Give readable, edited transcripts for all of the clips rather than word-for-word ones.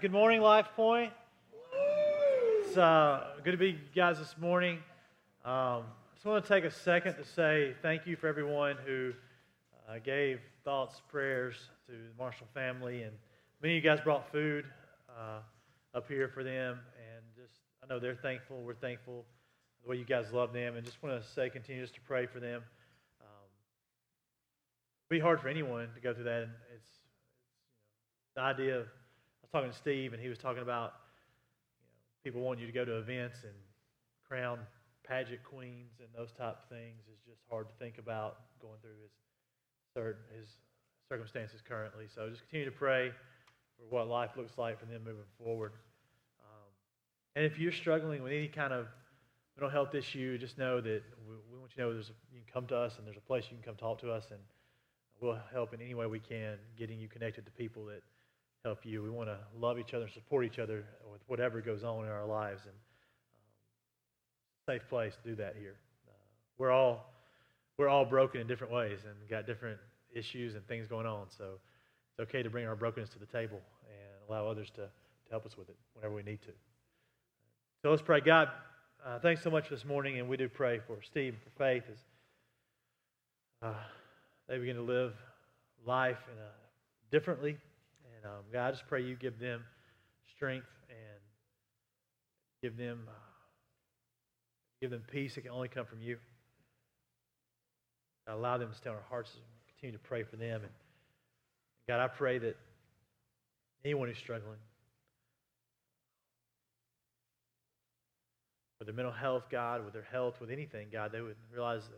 Good morning, Life Point. It's good to be you guys this morning. Just want to take a second to say thank you for everyone who gave thoughts, prayers to the Marshall family, and many of you guys brought food up here for them, and just I know they're thankful. We're thankful the way you guys love them, and just want to say continue just to pray for them. It'd be hard for anyone to go through that, and it's the idea of. I was talking to Steve, and he was talking about people wanting you to go to events and crown pageant queens and those type of things is just hard to think about going through his circumstances currently. So just continue to pray for what life looks like for them moving forward. And if you're struggling with any kind of mental health issue, just know that we want you to know you can come to us, and there's a place you can come talk to us, and we'll help in any way we can, getting you connected to people that help you. We want to love each other and support each other with whatever goes on in our lives, and safe place to do that here. We're all broken in different ways and got different issues and things going on, so it's okay to bring our brokenness to the table and allow others to help us with it whenever we need to. So let's pray. God, thanks so much for this morning, and we do pray for Steve and for Faith as they begin to live life differently. And God, I just pray you give them strength and give them peace that can only come from you. God, allow them to stay on our hearts as we continue to pray for them. And God, I pray that anyone who's struggling with their mental health, God, with their health, with anything, God, they would realize that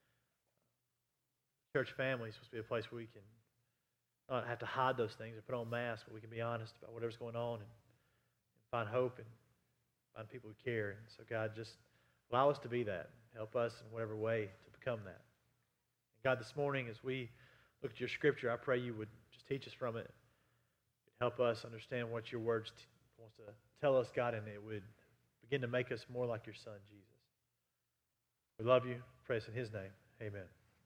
church family is supposed to be a place where we can not have to hide those things or put on masks, but we can be honest about whatever's going on and find hope and find people who care. And so, God, just allow us to be that. Help us in whatever way to become that. And God, this morning, as we look at your scripture, I pray you would just teach us from it. Help us understand what your words wants to tell us, God, and it would begin to make us more like your Son, Jesus. We love you. Pray this in his name. Amen.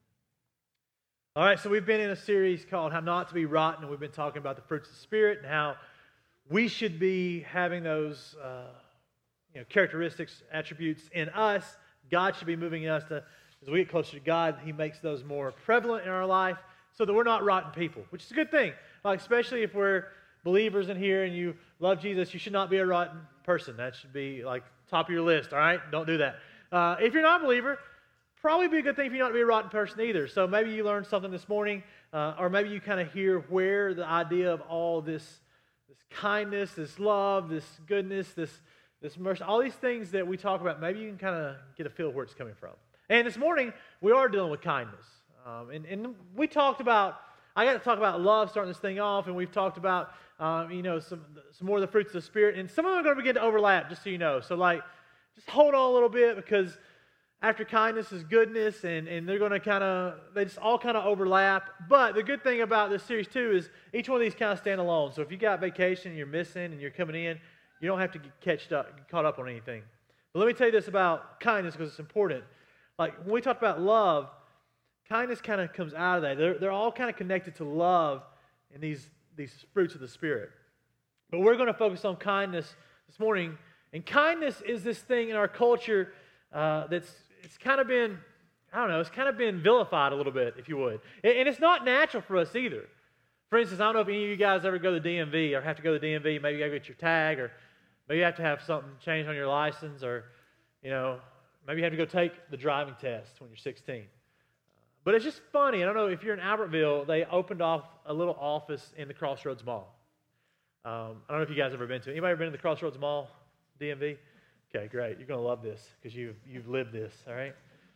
All right, so we've been in a series called How Not to Be Rotten, and we've been talking about the fruits of the Spirit and how we should be having those characteristics, attributes in us. God should be moving us to, as we get closer to God, he makes those more prevalent in our life so that we're not rotten people, which is a good thing. Like, especially if we're believers in here and you love Jesus, you should not be a rotten person. That should be like top of your list, all right? Don't do that. If you're not a believer, probably be a good thing for you not to be a rotten person either. So maybe you learned something this morning, or maybe you kind of hear where the idea of all this kindness, this love, this goodness, this mercy, all these things that we talk about, maybe you can kind of get a feel of where it's coming from. And this morning, we are dealing with kindness. And we talked about, I got to talk about love starting this thing off, and we've talked about, some more of the fruits of the Spirit, and some of them are going to begin to overlap, just so you know. So, just hold on a little bit, because after kindness is goodness, and they're going to they just all kind of overlap. But the good thing about this series, too, is each one of these kind of stand alone. So if you got vacation, you're missing, and you're coming in, you don't have to get caught up on anything. But let me tell you this about kindness, because it's important. Like, when we talk about love, kindness kind of comes out of that. They're all kind of connected to love and these fruits of the Spirit. But we're going to focus on kindness this morning. And kindness is this thing in our culture it's kind of been, it's kind of been vilified a little bit, if you would. And it's not natural for us either. For instance, I don't know if any of you guys ever go to the DMV or have to go to the DMV. Maybe you got to get your tag, or maybe you have to have something changed on your license, or, maybe you have to go take the driving test when you're 16. But it's just funny. I don't know if you're in Albertville, they opened off a little office in the Crossroads Mall. I don't know if you guys ever been to it. Anybody ever been to the Crossroads Mall, DMV? Okay, great. You're going to love this because you've lived this, all right?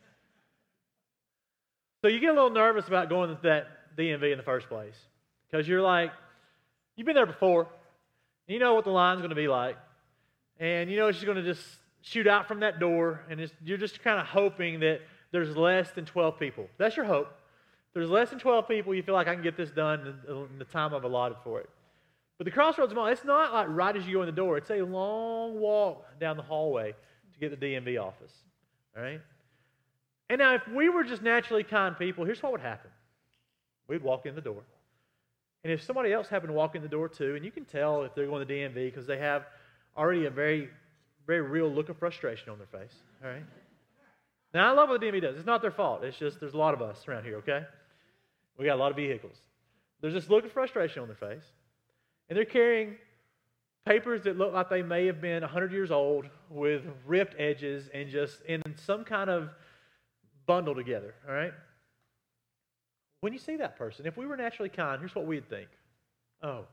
So you get a little nervous about going to that DMV in the first place because you're like, you've been there before. You know what the line's going to be like. And you know it's just going to just shoot out from that door, and you're just kind of hoping that there's less than 12 people. That's your hope. If there's less than 12 people, you feel like I can get this done in the time I've allotted for it. But the Crossroads Mall, it's not like right as you go in the door. It's a long walk down the hallway to get the DMV office. All right? And now if we were just naturally kind people, here's what would happen. We'd walk in the door, And if somebody else happened to walk in the door too, and you can tell if they're going to DMV because they have already a very, very real look of frustration on their face, all right? Now, I love what the DMV does. It's not their fault. It's just there's a lot of us around here, okay? We got a lot of vehicles. There's this look of frustration on their face, and they're carrying papers that look like they may have been 100 years old with ripped edges and just in some kind of bundle together, all right? When you see that person, if we were naturally kind, here's what we'd think. Oh,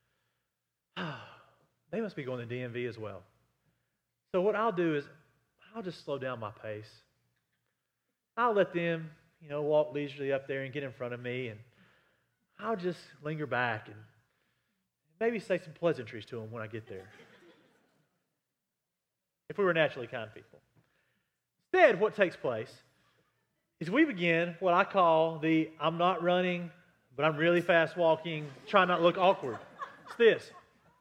they must be going to DMV as well. So what I'll do is I'll just slow down my pace. I'll let them, walk leisurely up there and get in front of me, and I'll just linger back and maybe say some pleasantries to them when I get there. If we were naturally kind people. Instead, what takes place is we begin what I call the I'm not running, but I'm really fast walking, try not to look awkward. It's this.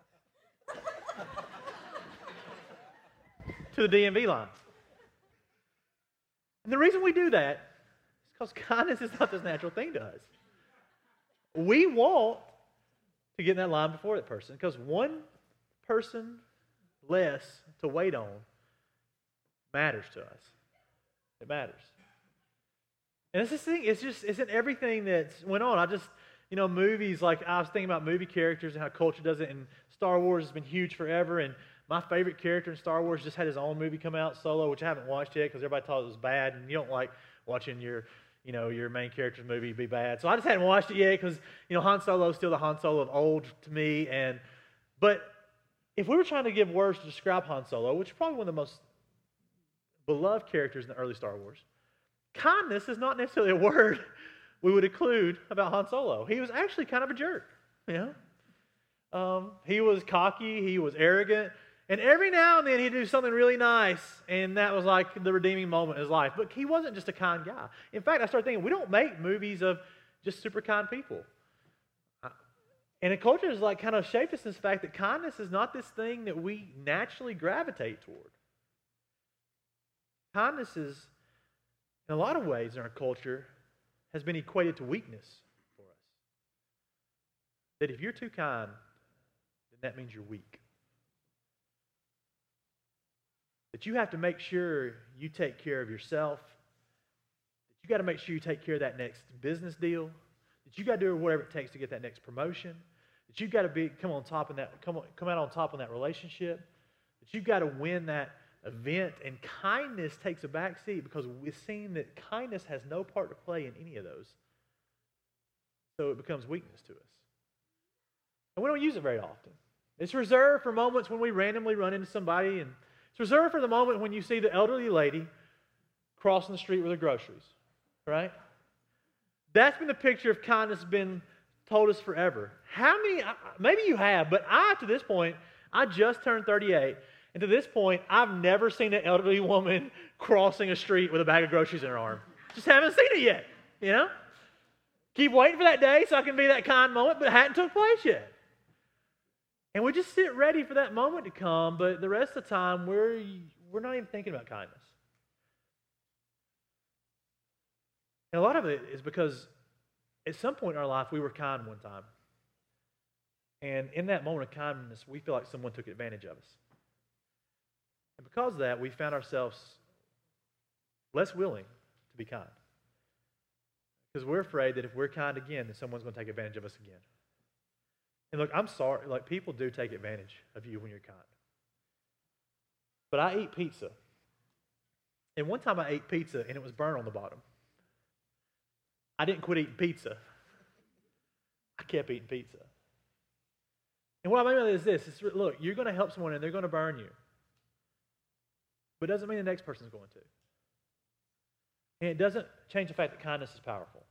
To the DMV line. And the reason we do that is because kindness is not this natural thing to us. We want to get in that line before that person because one person less to wait on matters to us. It matters. And it's this thing, isn't everything that's went on. Movies, like I was thinking about movie characters and how culture does it, and Star Wars has been huge forever, and my favorite character in Star Wars just had his own movie come out, Solo, which I haven't watched yet because everybody thought it was bad, and you don't like watching your main character's movie be bad. So I just hadn't watched it yet because, Han Solo is still the Han Solo of old to me, but if we were trying to give words to describe Han Solo, which is probably one of the most beloved characters in the early Star Wars, kindness is not necessarily a word we would include about Han Solo. He was actually kind of a jerk, he was cocky, he was arrogant, and every now and then he'd do something really nice, and that was like the redeeming moment in his life. But he wasn't just a kind guy. In fact, I started thinking, we don't make movies of just super kind people. And the culture has kind of shaped us in this fact that kindness is not this thing that we naturally gravitate toward. Kindness is, in a lot of ways in our culture, has been equated to weakness for us. That if you're too kind, then that means you're weak. That you have to make sure you take care of yourself. That you got to make sure you take care of that next business deal. That you got to do whatever it takes to get that next promotion. That you got to come out on top in that relationship. That you've got to win that event, and kindness takes a back seat because we've seen that kindness has no part to play in any of those. So it becomes weakness to us. And we don't use it very often. It's reserved for moments when we randomly run into somebody, and it's reserved for the moment when you see the elderly lady crossing the street with her groceries, right? That's been the picture of kindness been told us forever. How many, maybe you have, but to this point, I just turned 38, and to this point, I've never seen an elderly woman crossing a street with a bag of groceries in her arm. Just haven't seen it yet, Keep waiting for that day so I can be that kind moment, but it hadn't took place yet. And we just sit ready for that moment to come, but the rest of the time, we're not even thinking about kindness. And a lot of it is because at some point in our life, we were kind one time. And in that moment of kindness, we feel like someone took advantage of us. And because of that, we found ourselves less willing to be kind. Because we're afraid that if we're kind again, then someone's going to take advantage of us again. And look, I'm sorry, people do take advantage of you when you're kind. But I eat pizza. And one time I ate pizza and it was burnt on the bottom. I didn't quit eating pizza. I kept eating pizza. And what I mean by this is this, look, you're going to help someone and they're going to burn you. But it doesn't mean the next person's going to. And it doesn't change the fact that kindness is powerful.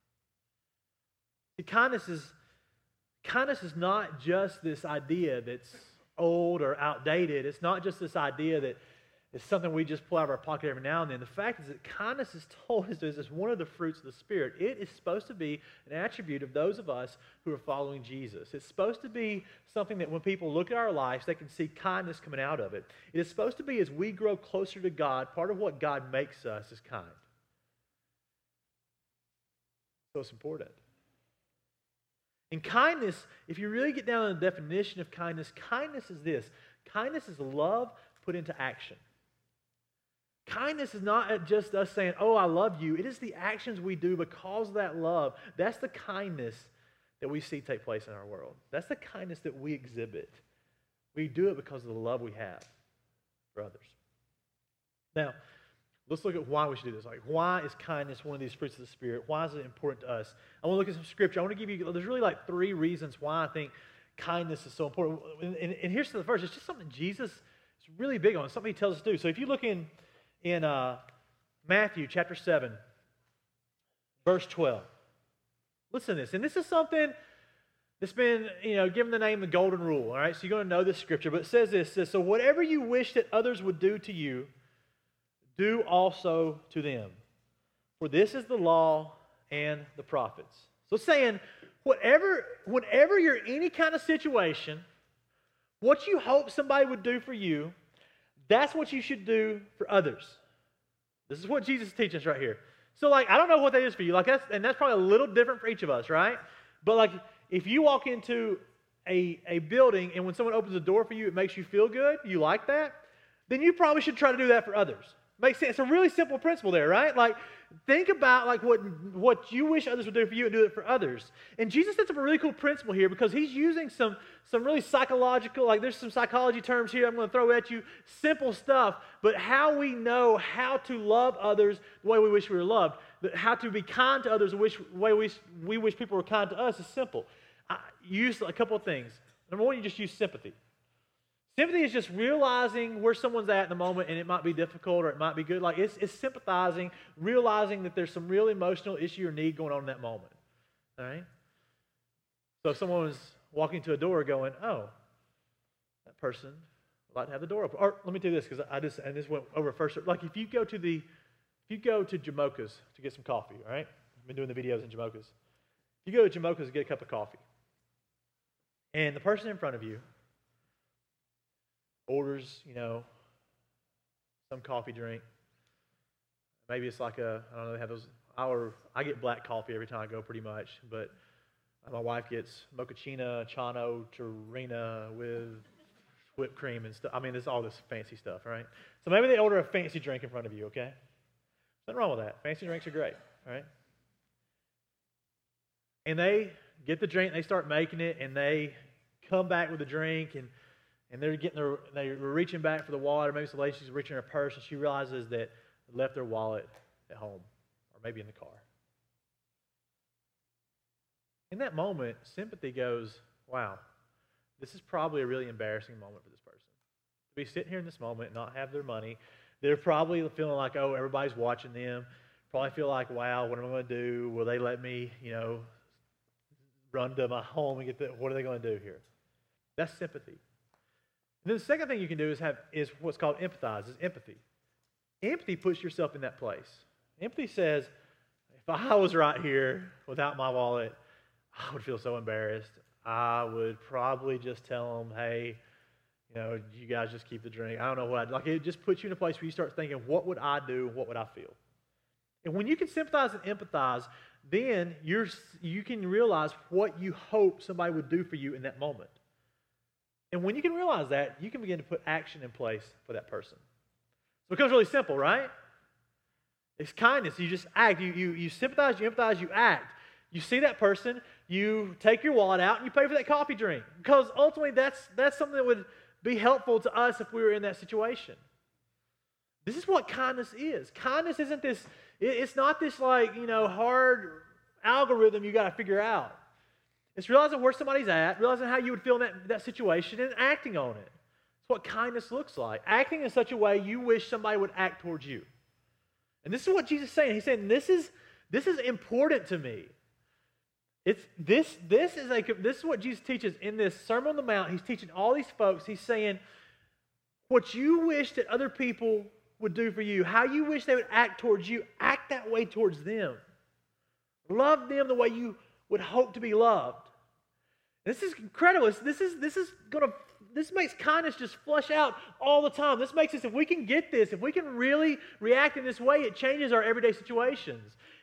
See, kindness is not just this idea that's old or outdated. It's not just this idea that it's something we just pull out of our pocket every now and then. The fact is that kindness is told as one of the fruits of the Spirit. It is supposed to be an attribute of those of us who are following Jesus. It's supposed to be something that when people look at our lives, they can see kindness coming out of it. It is supposed to be, as we grow closer to God, part of what God makes us is kind. So it's important. And kindness, if you really get down to the definition of kindness, kindness is this. Kindness is love put into action. Kindness is not just us saying, oh, I love you. It is the actions we do because of that love. That's the kindness that we see take place in our world. That's the kindness that we exhibit. We do it because of the love we have for others. Now, let's look at why we should do this. Like, why is kindness one of these fruits of the Spirit? Why is it important to us? I want to look at some scripture. I want to give you, there's really like 3 reasons why I think kindness is so important. And here's the first. It's just something Jesus is really big on. It's something he tells us to do. So if you look in Matthew chapter 7, verse 12, listen to this. And this is something that's been, given the name the golden rule. All right, so you're going to know this scripture. But it says this. It says, so whatever you wish that others would do to you, do also to them. For this is the law and the prophets. So it's saying, whenever you're in any kind of situation, what you hope somebody would do for you, that's what you should do for others. This is what Jesus teaches right here. So, I don't know what that is for you. That's probably a little different for each of us, right? But, if you walk into a building and when someone opens a door for you, it makes you feel good, you like that, then you probably should try to do that for others. Makes sense. It's a really simple principle there, right? Think about what you wish others would do for you and do it for others. And Jesus sets up a really cool principle here because he's using some really psychological, there's some psychology terms here I'm going to throw at you, simple stuff, but how we know how to love others the way we wish we were loved, how to be kind to others the way we wish people were kind to us is simple. I use a couple of things. Number one, you just use sympathy. Sympathy is just realizing where someone's at in the moment, and it might be difficult or it might be good. It's sympathizing, realizing that there's some real emotional issue or need going on in that moment. All right? So if someone was walking to a door going, oh, that person would like to have the door open. Or let me do this because I just went over first. If you go to Jamocha's to get some coffee, all right? I've been doing the videos in Jamocha's. If you go to Jamocha's to get a cup of coffee, and the person in front of you orders, some coffee drink. Maybe it's I don't know, they have those, I get black coffee every time I go pretty much, but my wife gets mochaccino, chano, Torina with whipped cream and stuff. There's all this fancy stuff, right? So maybe they order a fancy drink in front of you, okay? Nothing wrong with that. Fancy drinks are great, all right? And they get the drink, they start making it, and they come back with a drink, and they're reaching back for the wallet, or maybe some lady, she's reaching her purse, and she realizes that they left their wallet at home, or maybe in the car. In that moment, sympathy goes, wow, this is probably a really embarrassing moment for this person. To be sitting here in this moment and not have their money, they're probably feeling like, oh, everybody's watching them. Probably feel like, wow, what am I going to do? Will they let me, run to my home and get what are they going to do here? That's sympathy. And then the second thing you can do is what's called empathize, is empathy. Empathy puts yourself in that place. Empathy says, if I was right here without my wallet, I would feel so embarrassed. I would probably just tell them, hey, you guys just keep the drink. I don't know what I'd like. It just puts you in a place where you start thinking, what would I do? What would I feel? And when you can sympathize and empathize, then you can realize what you hope somebody would do for you in that moment. And when you can realize that, you can begin to put action in place for that person. So it becomes really simple, right? It's kindness. You just act. You sympathize, you empathize, you act. You see that person, you take your wallet out, and you pay for that coffee drink. Because ultimately, that's something that would be helpful to us if we were in that situation. This is what kindness is. Kindness isn't this, it's not this hard algorithm you got to figure out. It's realizing where somebody's at, realizing how you would feel in that situation, and acting on it. It's what kindness looks like. Acting in such a way you wish somebody would act towards you. And this is what Jesus is saying. He's saying, this is important to me. This is what Jesus teaches in this Sermon on the Mount. He's teaching all these folks. He's saying, what you wish that other people would do for you, how you wish they would act towards you, act that way towards them. Love them the way you would hope to be loved. This is incredible. This makes kindness just flush out all the time. This makes us, if we can get this, if we can really react in this way, it changes our everyday situations.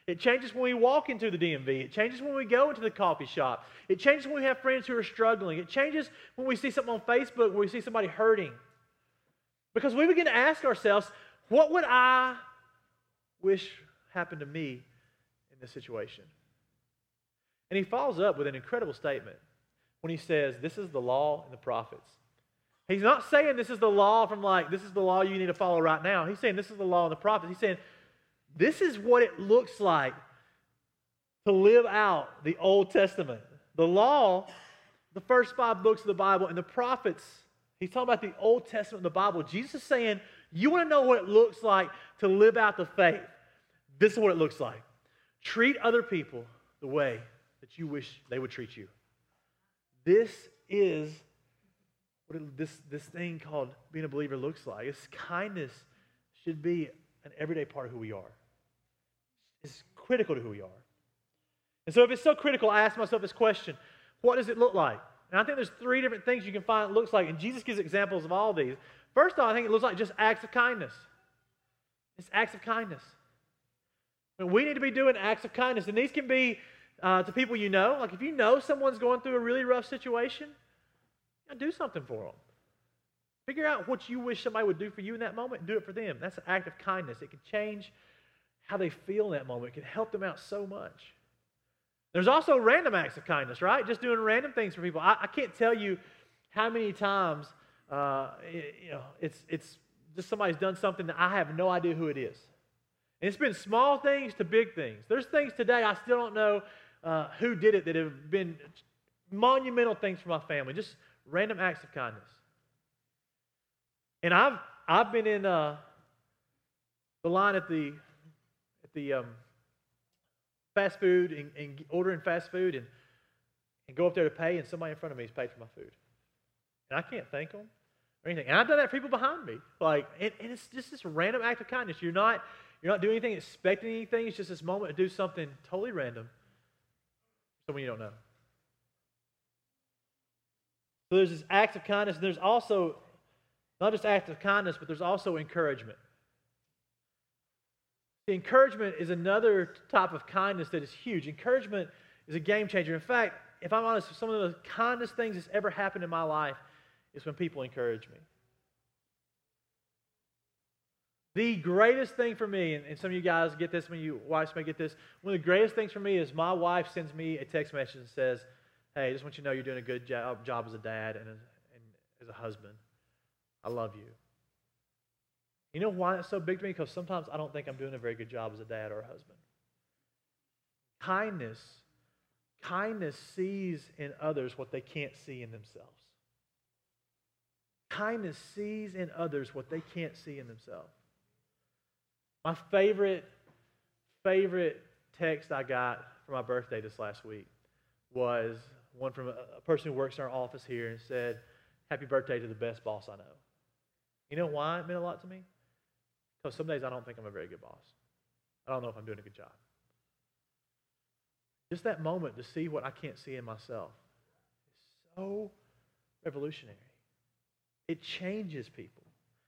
It changes when we walk into the DMV. It changes when we go into the coffee shop. It changes when we have friends who are struggling. It changes when we see something on Facebook where we see somebody hurting. Because we begin to ask ourselves, what would I wish happened to me in this situation? And he follows up with an incredible statement when he says, this is the law and the prophets. He's not saying this is the law from this is the law you need to follow right now. He's saying this is the law and the prophets. He's saying this is what it looks like to live out the Old Testament. The law, the first 5 books of the Bible, and the prophets, he's talking about the Old Testament and the Bible. Jesus is saying, you want to know what it looks like to live out the faith? This is what it looks like. Treat other people the way that you wish they would treat you. This is what this thing called being a believer looks like. This kindness should be an everyday part of who we are. It's critical to who we are. And so if it's so critical, I ask myself this question, what does it look like? And I think there's 3 different things you can find it looks like, and Jesus gives examples of all these. First off, I think it looks like just acts of kindness. It's acts of kindness. And we need to be doing acts of kindness, and these can be to people you know. Like if you know someone's going through a really rough situation, do something for them. Figure out what you wish somebody would do for you in that moment and do it for them. That's an act of kindness. It can change how they feel in that moment. It can help them out so much. There's also random acts of kindness, right? Just doing random things for people. I can't tell you how many times it's just somebody's done something that I have no idea who it is. And it's been small things to big things. There's things today I still don't know who did it that have been monumental things for my family. Just random acts of kindness. And I've been in the line at the fast food and ordering fast food and go up there to pay, and somebody in front of me has paid for my food. And I can't thank them or anything. And I've done that for people behind me. And it's just this random act of kindness. You're not doing anything, expecting anything. It's just this moment to do something totally random for someone you don't know. So there's this act of kindness, and there's also not just acts of kindness, but there's also encouragement. The encouragement is another type of kindness that is huge. Encouragement is a game changer. In fact, if I'm honest, some of the kindest things that's ever happened in my life is when people encourage me. The greatest thing for me, and some of you guys get this, some of you wives may get this, one of the greatest things for me is my wife sends me a text message and says, hey, I just want you to know you're doing a good job as a dad and as a husband. I love you. You know why it's so big to me? Because sometimes I don't think I'm doing a very good job as a dad or a husband. Kindness sees in others what they can't see in themselves. Kindness sees in others what they can't see in themselves. My favorite text I got for my birthday this last week was one from a person who works in our office here and said, happy birthday to the best boss I know. You know why it meant a lot to me? Because some days I don't think I'm a very good boss. I don't know if I'm doing a good job. Just that moment to see what I can't see in myself is so revolutionary. It changes people.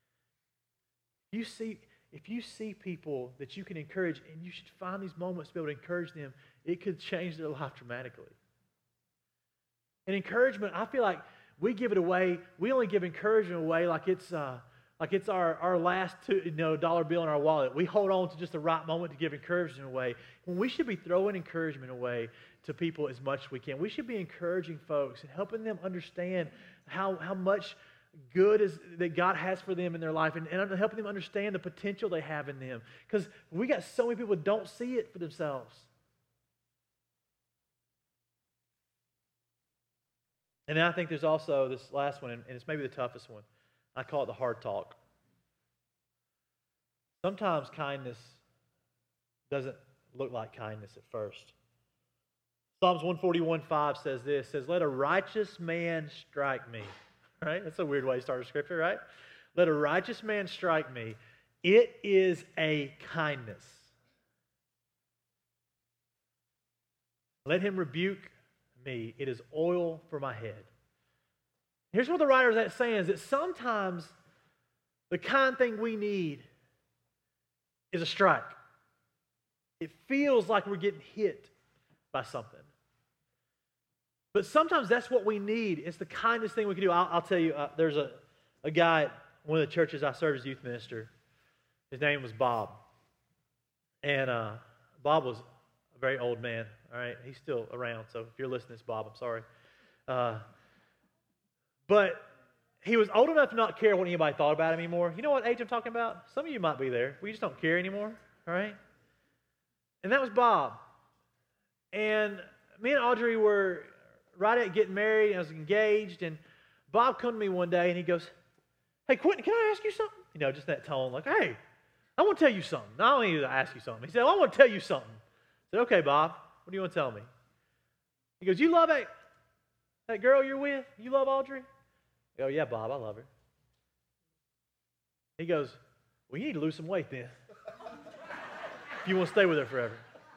If you see people that you can encourage, and you should find these moments to be able to encourage them, it could change their life dramatically. And encouragement, I feel like we give it away. We only give encouragement away like it's our last dollar bill in our wallet. We hold on to just the right moment to give encouragement away. When we should be throwing encouragement away to people as much as we can. We should be encouraging folks and helping them understand how much good is that God has for them in their life, and helping them understand the potential they have in them. Because we got so many people who don't see it for themselves. And then I think there's also this last one, and it's maybe the toughest one. I call it the hard talk. Sometimes kindness doesn't look like kindness at first. Psalms 141:5 says this, says, let a righteous man strike me. Right? That's a weird way to start a scripture, right? Let a righteous man strike me. It is a kindness. Let him rebuke me. It is oil for my head. Here's what the writer is saying, is that sometimes the kind thing we need is a strike. It feels like we're getting hit by something. But sometimes that's what we need. It's the kindest thing we can do. I'll tell you, there's a guy at one of the churches I served as youth minister. His name was Bob. And Bob was a very old man, all right? He's still around, so if you're listening to this, Bob, I'm sorry. But he was old enough to not care what anybody thought about him anymore. You know what age I'm talking about? Some of you might be there. We just don't care anymore, all right? And that was Bob. And me and Audrey were right at getting married, and I was engaged, and Bob come to me one day, and he goes, "Hey, Quentin, can I ask you something?" You know, just that tone, like, "Hey, I want to tell you something. I don't need to ask you something." He said, "I want to tell you something." I said, "Okay, Bob, what do you want to tell me?" He goes, "You love that girl you're with? You love Audrey?" I go, "Yeah, Bob, I love her." He goes, "Well, you need to lose some weight then, if you want to stay with her forever."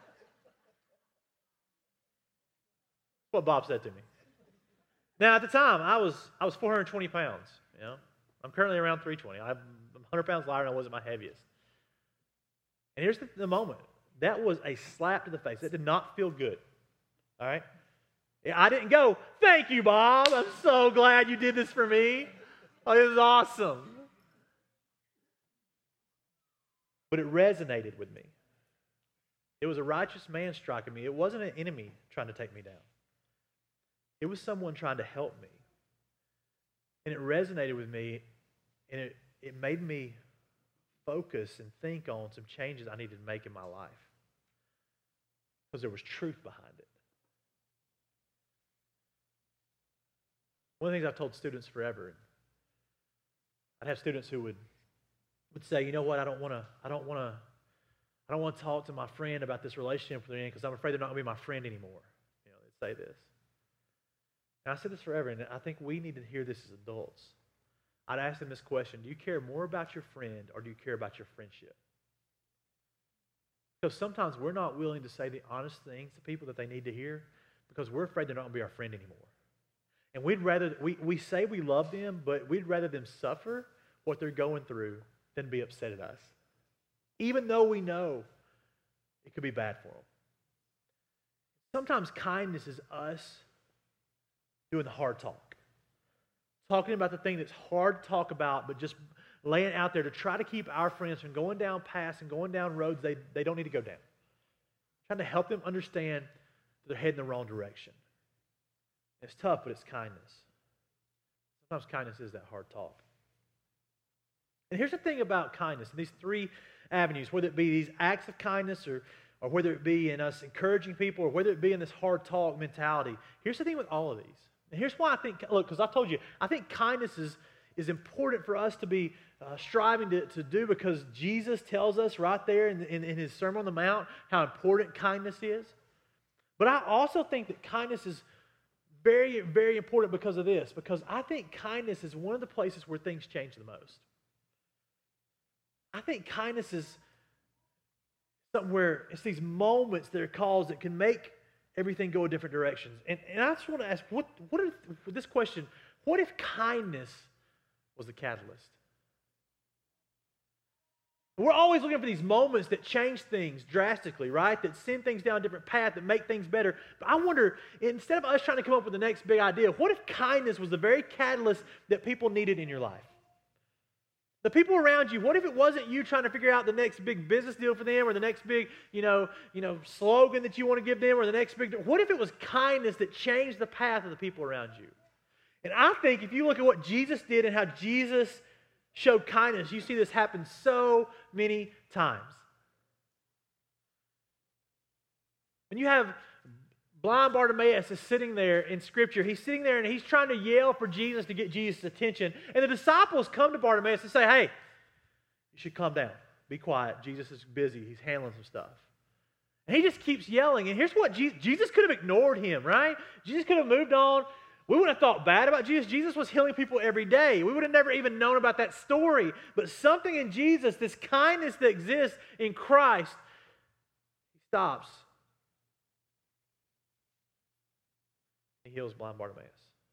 That's what Bob said to me. Now, at the time, I was 420 pounds. You know, I'm currently around 320. I'm 100 pounds lighter than I was at my heaviest. And here's the moment. That was a slap to the face. That did not feel good. All right? I didn't go, "Thank you, Bob. I'm so glad you did this for me. Oh, this is awesome." But it resonated with me. It was a righteous man striking me. It wasn't an enemy trying to take me down. It was someone trying to help me. And it resonated with me, and it made me focus and think on some changes I needed to make in my life. Because there was truth behind it. One of the things I've told students forever, I'd have students who would say, "You know what, I don't want to talk to my friend about this relationship they're in because I'm afraid they're not going to be my friend anymore." You know, they'd say this. And I said this forever, and I think we need to hear this as adults. I'd ask them this question: do you care more about your friend or do you care about your friendship? Because sometimes we're not willing to say the honest things to people that they need to hear because we're afraid they're not going to be our friend anymore. And we say we love them, but we'd rather them suffer what they're going through than be upset at us. Even though we know it could be bad for them. Sometimes kindness is us doing the hard talk. Talking about the thing that's hard to talk about, but just laying it out there to try to keep our friends from going down paths and going down roads they don't need to go down. Trying to help them understand that they're heading the wrong direction. It's tough, but it's kindness. Sometimes kindness is that hard talk. And here's the thing about kindness, in these three avenues, whether it be these acts of kindness or whether it be in us encouraging people or whether it be in this hard talk mentality. Here's the thing with all of these. And here's why I think, look, because I told you, I think kindness is important for us to be striving to do because Jesus tells us right there in his Sermon on the Mount how important kindness is. But I also think that kindness is very, very important because of this. Because I think kindness is one of the places where things change the most. I think kindness is something where it's these moments that are caused that can make everything go in different directions. And I just want to ask, this question, what if kindness was the catalyst? We're always looking for these moments that change things drastically, right? That send things down a different path, that make things better. But I wonder, instead of us trying to come up with the next big idea, what if kindness was the very catalyst that people needed in your life? The people around you, what if it wasn't you trying to figure out the next big business deal for them or the next big, slogan that you want to give them or the next big... What if it was kindness that changed the path of the people around you? And I think if you look at what Jesus did and how Jesus showed kindness, you see this happen so many times. When you have blind Bartimaeus is sitting there in Scripture. He's sitting there and he's trying to yell for Jesus to get Jesus' attention. And the disciples come to Bartimaeus and say, "Hey, you should calm down. Be quiet. Jesus is busy. He's handling some stuff." And he just keeps yelling. And here's what Jesus could have ignored him, right? Jesus could have moved on. We wouldn't have thought bad about Jesus. Jesus was healing people every day. We would have never even known about that story. But something in Jesus, this kindness that exists in Christ, he stops. He heals blind Bartimaeus.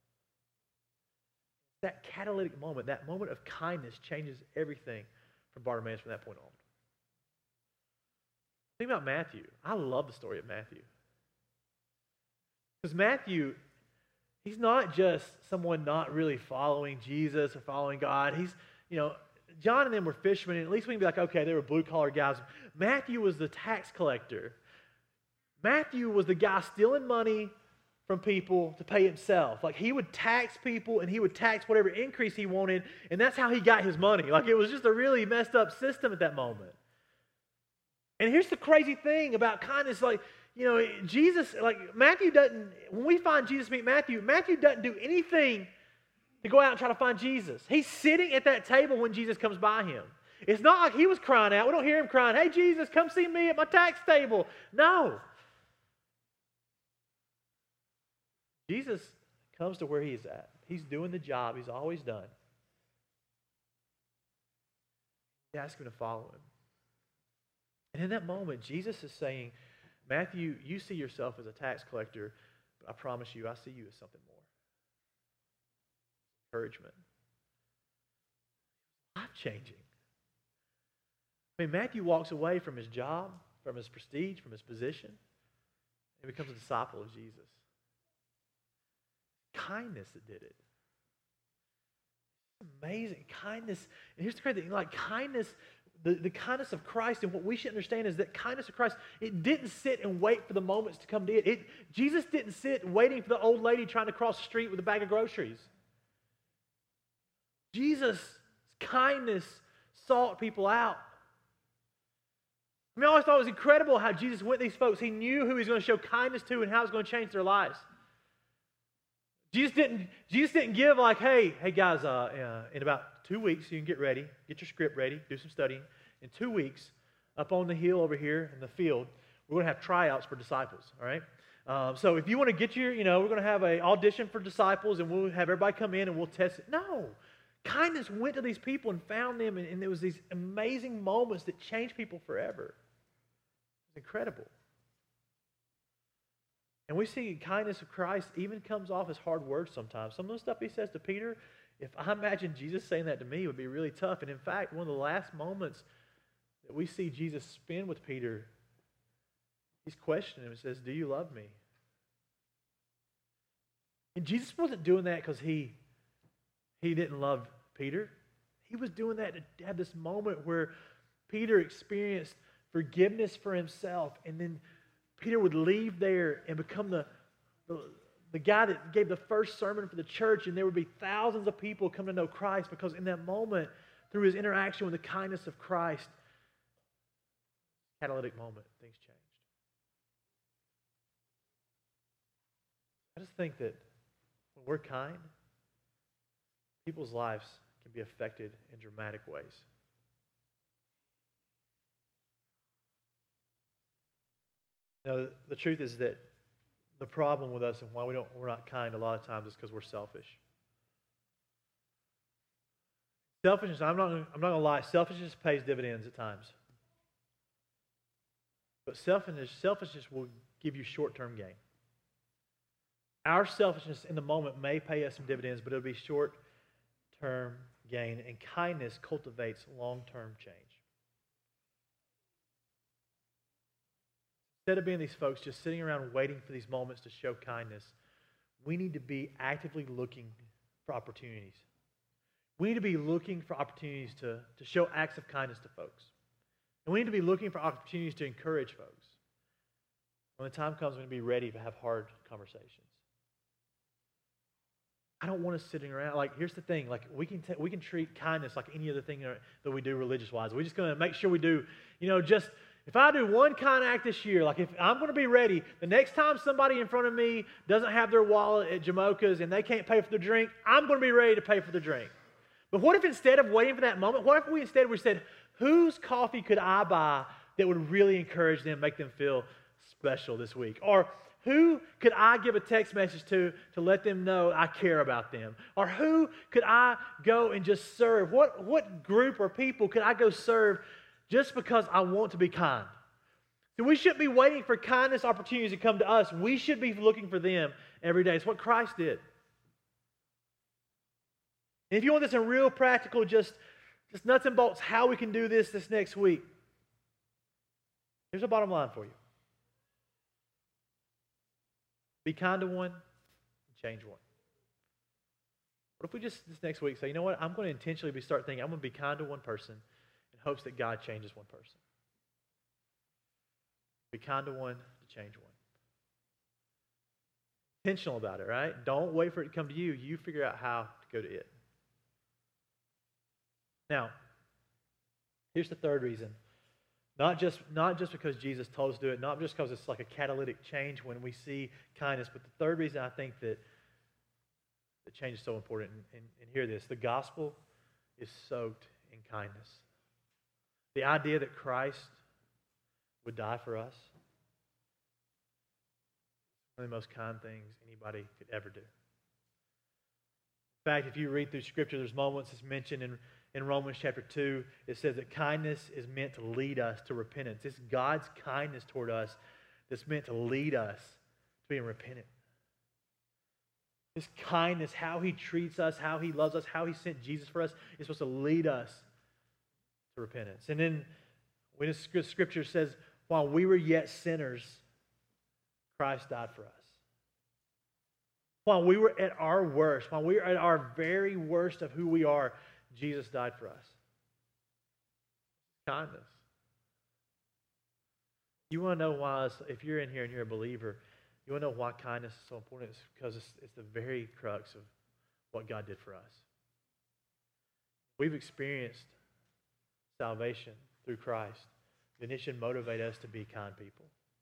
That catalytic moment, that moment of kindness changes everything for Bartimaeus from that point on. Think about Matthew. I love the story of Matthew. Because Matthew, he's not just someone not really following Jesus or following God. He's, John and them were fishermen, and at least we can be like, okay, they were blue-collar guys. Matthew was the tax collector. Matthew was the guy stealing money from people to pay himself. Like, he would tax people, and he would tax whatever increase he wanted, and that's how he got his money. Like, it was just a really messed up system at that moment. And here's the crazy thing about kindness, Jesus, Matthew doesn't, when we find Jesus meet Matthew, Matthew doesn't do anything to go out and try to find Jesus. He's sitting at that table when Jesus comes by him. It's not like he was crying out. We don't hear him crying, hey, Jesus, come see me at my tax table. No. Jesus comes to where he's at. He's doing the job he's always done. He asks him to follow him. And in that moment, Jesus is saying, Matthew, you see yourself as a tax collector, but I promise you, I see you as something more. Encouragement. Life-changing. I mean, Matthew walks away from his job, from his prestige, from his position, and becomes a disciple of Jesus. Kindness that did it. Amazing. Kindness. And here's the crazy thing, kindness, the kindness of Christ, and what we should understand is that kindness of Christ, it didn't sit and wait for the moments to come to it. Jesus didn't sit waiting for the old lady trying to cross the street with a bag of groceries. Jesus' kindness sought people out. I always thought it was incredible how Jesus went to these folks. He knew who he was going to show kindness to and how it was going to change their lives. Jesus didn't give hey guys, in about 2 weeks you can get ready, get your script ready, do some studying. In 2 weeks, up on the hill over here in the field, we're going to have tryouts for disciples, all right? So if you want to get we're going to have an audition for disciples, and we'll have everybody come in and we'll test it. No. Kindness went to these people and found them, and there was these amazing moments that changed people forever. It's incredible. And we see kindness of Christ even comes off as hard words sometimes. Some of the stuff he says to Peter, if I imagine Jesus saying that to me, it would be really tough. And in fact, one of the last moments that we see Jesus spend with Peter, he's questioning him and says, do you love me? And Jesus wasn't doing that because he didn't love Peter. He was doing that to have this moment where Peter experienced forgiveness for himself, and then Peter would leave there and become the guy that gave the first sermon for the church, and there would be thousands of people come to know Christ because in that moment, through his interaction with the kindness of Christ, catalytic moment, things changed. I just think that when we're kind, people's lives can be affected in dramatic ways. Now, the truth is that the problem with us and why we're not kind a lot of times is because we're selfish. Selfishness, I'm not going to lie, selfishness pays dividends at times. But selfishness will give you short-term gain. Our selfishness in the moment may pay us some dividends, but it'll be short-term gain. And kindness cultivates long-term change. Instead of being these folks just sitting around waiting for these moments to show kindness, we need to be actively looking for opportunities. We need to be looking for opportunities to show acts of kindness to folks. And we need to be looking for opportunities to encourage folks. When the time comes, we're going to be ready to have hard conversations. I don't want us sitting around. Here's the thing. We can treat kindness like any other thing that we do religious-wise. We're just going to make sure we do, if I do one kind act this year, if I'm going to be ready, the next time somebody in front of me doesn't have their wallet at Jamocha's and they can't pay for their drink, I'm going to be ready to pay for the drink. But what if instead of waiting for that moment, what if we said, whose coffee could I buy that would really encourage them, make them feel special this week? Or who could I give a text message to let them know I care about them? Or who could I go and just serve? What group or people could I go serve just because I want to be kind? So we shouldn't be waiting for kindness opportunities to come to us. We should be looking for them every day. It's what Christ did. And if you want this in real practical, just nuts and bolts, how we can do this next week. Here's a bottom line for you. Be kind to one and change one. What if we just this next week say, you know what, I'm going to intentionally start thinking, I'm going to be kind to one person in hopes that God changes one person. Be kind to one to change one. Intentional about it, right? Don't wait for it to come to you. You figure out how to go to it. Now, here's the third reason. Not just because Jesus told us to do it, not just because it's like a catalytic change when we see kindness, but the third reason I think that change is so important, and hear this, the gospel is soaked in kindness. The idea that Christ would die for us is one of the most kind things anybody could ever do. In fact, if you read through Scripture, there's moments it's mentioned in Romans chapter 2, it says that kindness is meant to lead us to repentance. It's God's kindness toward us that's meant to lead us to being repentant. His kindness, how He treats us, how He loves us, how He sent Jesus for us, is supposed to lead us to repentance. And then when the Scripture says, while we were yet sinners, Christ died for us. While we were at our worst, while we were at our very worst of who we are, Jesus died for us. Kindness. You want to know why, if you're in here and you're a believer, you want to know why kindness is so important? It's because it's the very crux of what God did for us. We've experienced salvation through Christ. Then it should motivate us to be kind people.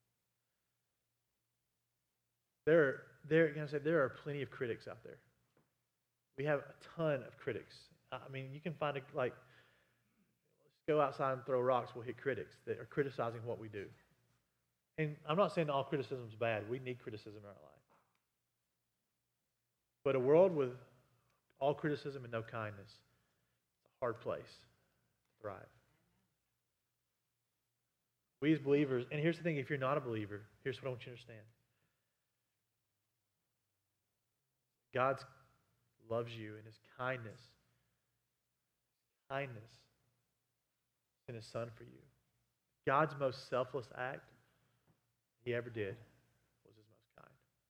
There are plenty of critics out there. We have a ton of critics. I mean, you can find let's go outside and throw rocks. We'll hit critics that are criticizing what we do. And I'm not saying all criticism is bad. We need criticism in our life. But a world with all criticism and no kindness, it's a hard place to thrive. We as believers, and here's the thing, if you're not a believer, here's what I want you to understand. God loves you, and His kindness sent His Son for you. God's most selfless act He ever did was His most kind.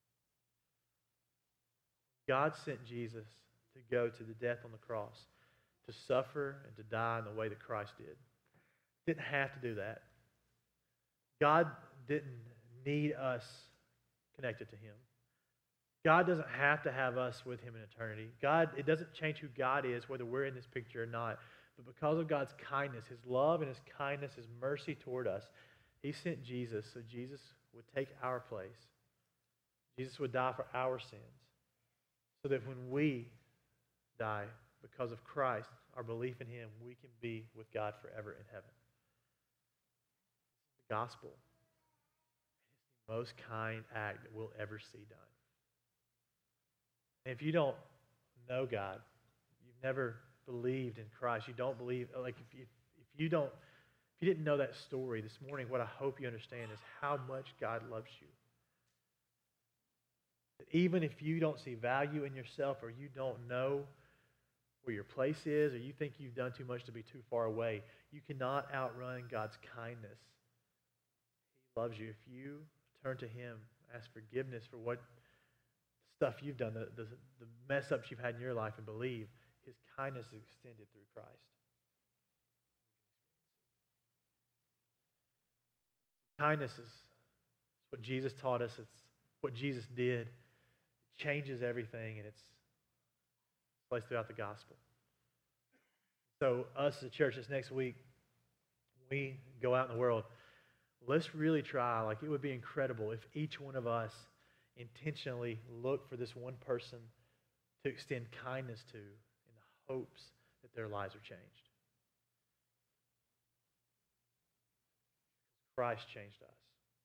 God sent Jesus to go to the death on the cross, to suffer and to die in the way that Christ did. Didn't have to do that. God didn't need us connected to Him. God doesn't have to have us with Him in eternity. It doesn't change who God is, whether we're in this picture or not. But because of God's kindness, His love and His kindness, His mercy toward us, He sent Jesus so Jesus would take our place. Jesus would die for our sins. So that when we die because of Christ, our belief in Him, we can be with God forever in heaven. The gospel is the most kind act that we'll ever see done. And if you don't know God, you've never believed in Christ, you don't believe, like if you didn't know that story this morning, what I hope you understand is how much God loves you. That even if you don't see value in yourself, or you don't know where your place is, or you think you've done too much to be too far away, you cannot outrun God's kindness. He loves you. If you turn to Him, ask forgiveness for what stuff you've done, the mess ups you've had in your life, and believe, His kindness is extended through Christ. Kindness is what Jesus taught us. It's what Jesus did. It changes everything, and it's placed throughout the gospel. So us as a church this next week, we go out in the world, let's really try, like it would be incredible if each one of us intentionally look for this one person to extend kindness to in the hopes that their lives are changed. Christ changed us.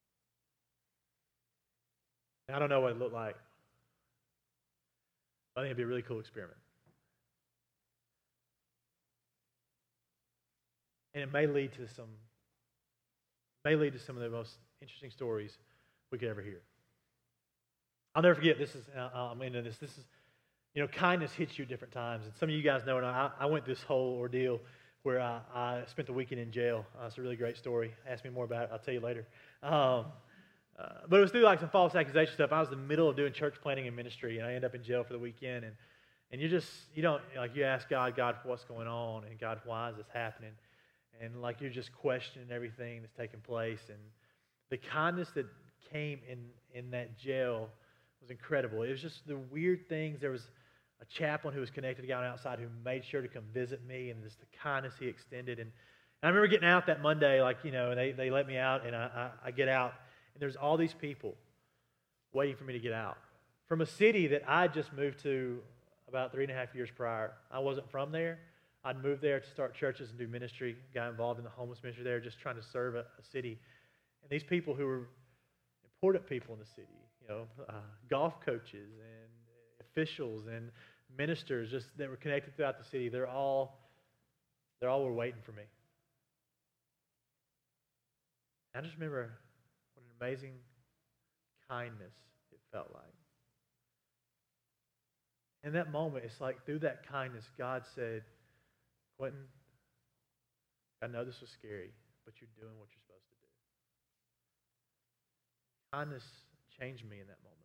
And I don't know what it looked like. I think it'd be a really cool experiment. And it may lead to some of the most interesting stories we could ever hear. I'll never forget, I'm into this. Kindness hits you at different times. And some of you guys know it. I went through this whole ordeal where I spent the weekend in jail. It's a really great story. Ask me more about it. I'll tell you later. But it was through like some false accusation stuff. I was in the middle of doing church planting and ministry, and I ended up in jail for the weekend. And you don't, like, you ask God, what's going on? And God, why is this happening? And like, you're just questioning everything that's taking place. And the kindness that came in that jail was incredible. It was just the weird things. There was a chaplain who was connected to a guy outside who made sure to come visit me, and just the kindness he extended. And I remember getting out that Monday, like, and they let me out, and I get out, and there's all these people waiting for me to get out from a city that I just moved to about 3.5 years prior. I wasn't from there. I'd moved there to start churches and do ministry, got involved in the homeless ministry there, just trying to serve a city. And these people who were important people in the city, golf coaches and officials and ministers just that were connected throughout the city, they all were waiting for me. I just remember what an amazing kindness it felt like. In that moment, it's like through that kindness, God said, Quentin, I know this was scary, but you're doing what you're supposed to do. Kindness changed me in that moment.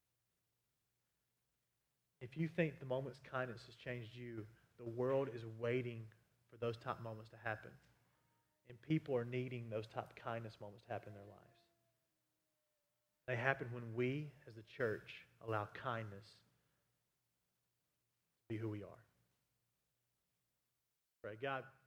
If you think the moment's kindness has changed you, the world is waiting for those type moments to happen. And people are needing those type kindness moments to happen in their lives. They happen when we, as the church, allow kindness to be who we are. Pray, God,